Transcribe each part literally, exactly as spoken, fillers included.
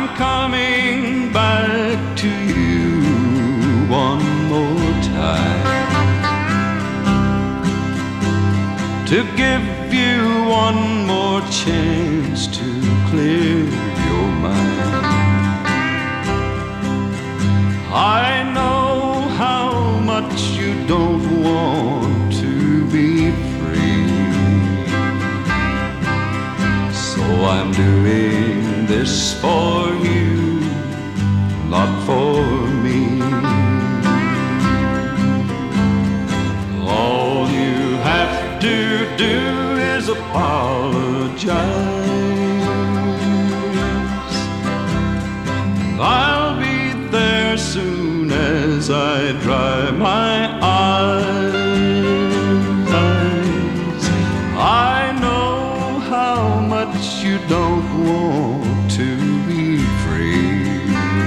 I'm coming back to you one more time to give you one more chance to clear your mind. I know how much you don't want to be free, so I'm doing this for you, not for me. All you have to do is apologize. I'll be there soon as I dry my eyes. I know how much you don't want to be free,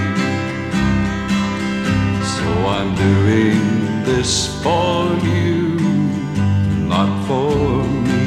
so I'm doing this for you, not for me.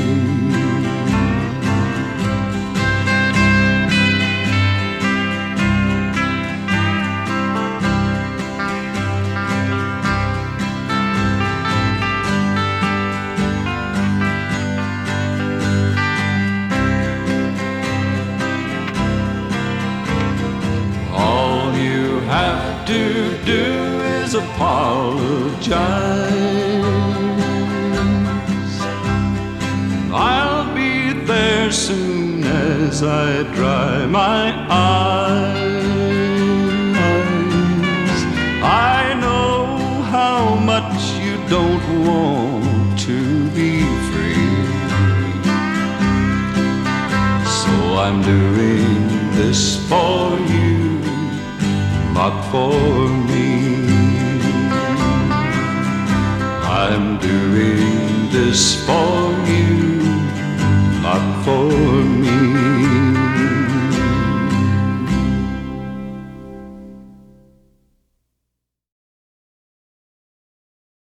All you have to do is apologize. I'll be there soon as I dry my eyes. I know how much you don't want to be free, so I'm doing this for you, not for me. I'm doing this for you, not for me.